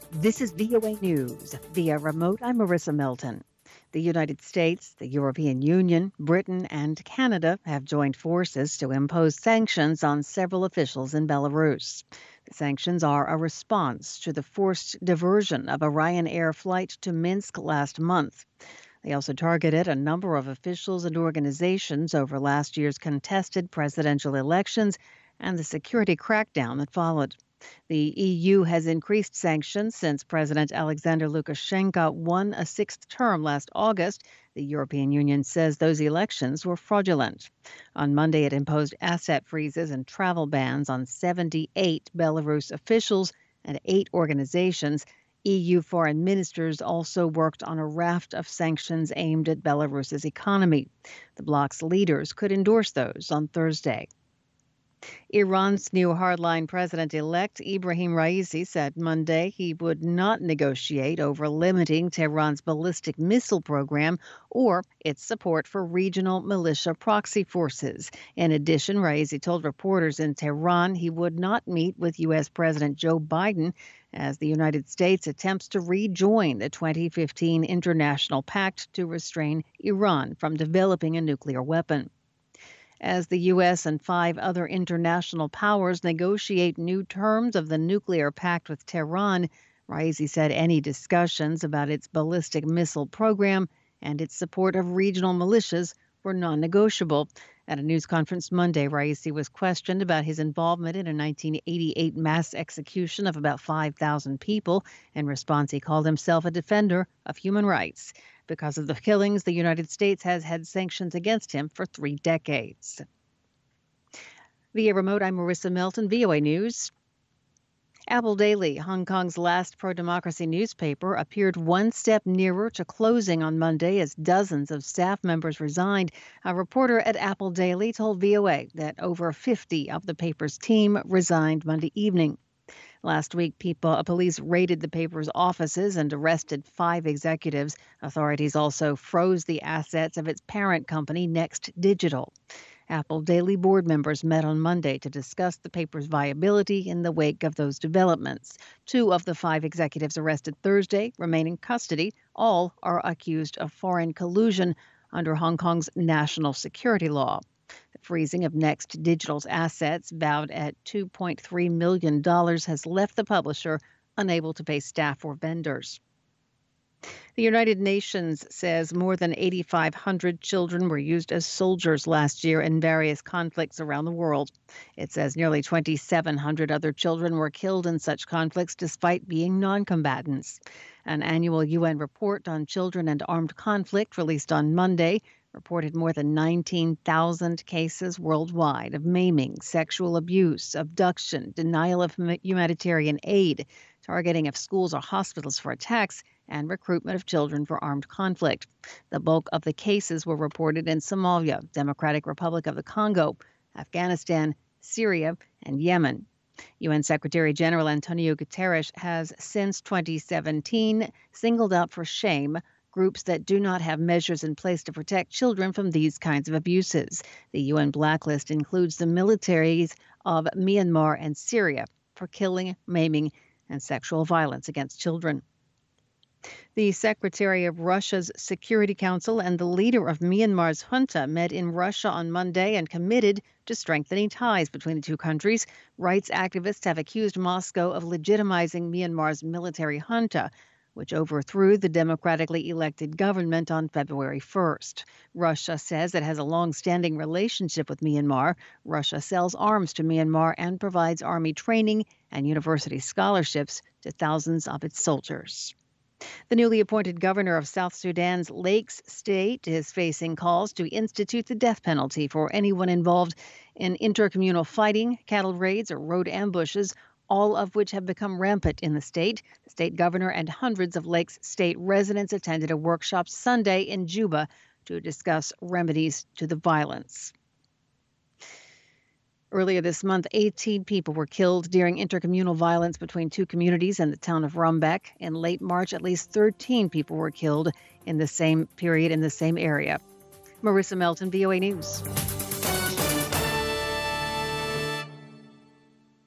This is VOA News. Via remote, I'm Marissa Melton. The United States, the European Union, Britain, and Canada have joined forces to impose sanctions on several officials in Belarus. The sanctions are a response to the forced diversion of a Ryanair flight to Minsk last month. They also targeted a number of officials and organizations over last year's contested presidential elections and the security crackdown that followed. The EU has increased sanctions since President Alexander Lukashenko won a sixth term last August. The European Union says those elections were fraudulent. On Monday, it imposed asset freezes and travel bans on 78 Belarus officials and 8 organizations. EU foreign ministers also worked on a raft of sanctions aimed at Belarus's economy. The bloc's leaders could endorse those on Thursday. Iran's new hardline president-elect Ibrahim Raisi said Monday he would not negotiate over limiting Tehran's ballistic missile program or its support for regional militia proxy forces. In addition, Raisi told reporters in Tehran he would not meet with U.S. President Joe Biden as the United States attempts to rejoin the 2015 international pact to restrain Iran from developing a nuclear weapon. As the U.S. and 5 other international powers negotiate new terms of the nuclear pact with Tehran, Raisi said any discussions about its ballistic missile program and its support of regional militias were non-negotiable. At a news conference Monday, Raisi was questioned about his involvement in a 1988 mass execution of about 5,000 people. In response, he called himself a defender of human rights. Because of the killings, the United States has had sanctions against him for 3 decades. Via remote, I'm Marissa Melton, VOA News. Apple Daily, Hong Kong's last pro-democracy newspaper, appeared one step nearer to closing on Monday as dozens of staff members resigned. A reporter at Apple Daily told VOA that over 50 of the paper's team resigned Monday evening. Last week, police raided the paper's offices and arrested 5 executives. Authorities also froze the assets of its parent company, Next Digital. Apple Daily board members met on Monday to discuss the paper's viability in the wake of those developments. 2 of the 5 executives arrested Thursday remain in custody. All are accused of foreign collusion under Hong Kong's national security law. The freezing of Next Digital's assets, valued at $2.3 million, has left the publisher unable to pay staff or vendors. The United Nations says more than 8,500 children were used as soldiers last year in various conflicts around the world. It says nearly 2,700 other children were killed in such conflicts despite being non-combatants. An annual UN report on children and armed conflict released on Monday reported more than 19,000 cases worldwide of maiming, sexual abuse, abduction, denial of humanitarian aid, targeting of schools or hospitals for attacks, and recruitment of children for armed conflict. The bulk of the cases were reported in Somalia, Democratic Republic of the Congo, Afghanistan, Syria, and Yemen. UN Secretary General Antonio Guterres has since 2017 singled out for shame groups that do not have measures in place to protect children from these kinds of abuses. The UN blacklist includes the militaries of Myanmar and Syria for killing, maiming, and sexual violence against children. The secretary of Russia's Security Council and the leader of Myanmar's junta met in Russia on Monday and committed to strengthening ties between the two countries. Rights activists have accused Moscow of legitimizing Myanmar's military junta, which overthrew the democratically elected government on February 1st. Russia says it has a long-standing relationship with Myanmar. Russia sells arms to Myanmar and provides army training and university scholarships to thousands of its soldiers. The newly appointed governor of South Sudan's Lakes State is facing calls to institute the death penalty for anyone involved in intercommunal fighting, cattle raids, or road ambushes, all of which have become rampant in the state. The state governor and hundreds of Lakes State residents attended a workshop Sunday in Juba to discuss remedies to the violence. Earlier this month, 18 people were killed during intercommunal violence between 2 communities in the town of Rumbek. In late March, at least 13 people were killed in the same period in the same area. Marissa Melton, VOA News.